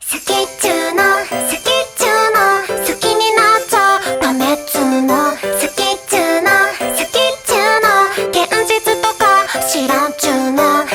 好きっちゅうの好きっちゅうの好きになっちゃダメっつうの好きっちゅうの好きっちゅうの現実とか知らんちゅうの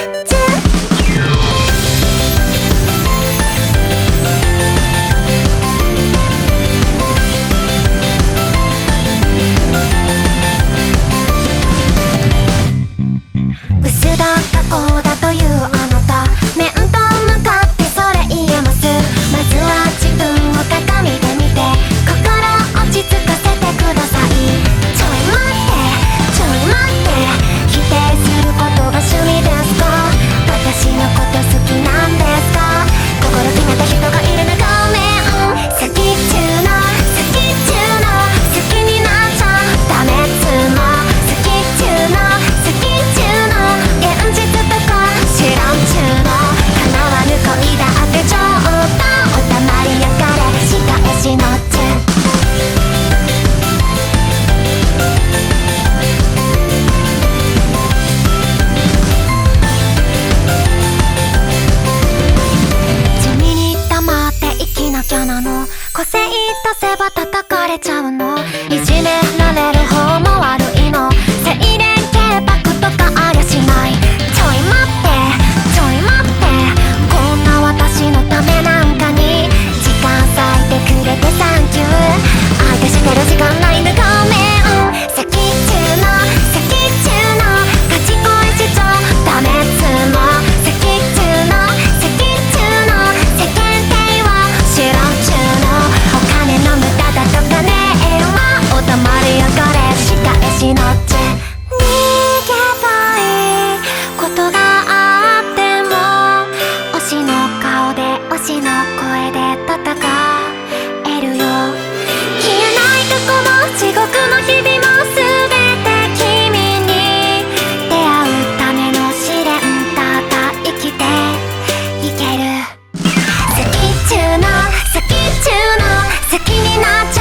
薄だったこうだというあなた面と向かってそれ言えますまずは自分を鏡で見て心落ち着かせてくださいちょい待ってちょい待って否定することが趣味ですか私のこと好きなんですか心決めた人がいるのごめん好きっちゅうの好きっちゅうの好きになっちゃダメっつうの好きっちゅうの好きっちゅうの現実とか知らんちゅうの叶わぬ恋だってちょっとおたまりやかれ仕返しのっちゅ地味に黙って生きなきゃなの個性出せば叩かれちゃうのいじめられる方も悪いの清廉潔白とかありゃしないちょい待ってちょい待ってこんな私のためなんかに時間割いてくれてサンキュー相手してる時間ないのごめん好きっちゅうの好きっちゅうの勝ち恋しちゃダメっつうの好きっちゅうの好きっちゅうの世間体は知らんちゅうのお金の無駄だとかねえわおたまりやかれ仕返しのっち逃げたいことがあっても推しの顔で推しの声で戦えるよ消えない過去も地獄の日々も全て君に出会うための試練ただ生きていける好きっちゅうの好きっちゅうの好きになっちゃ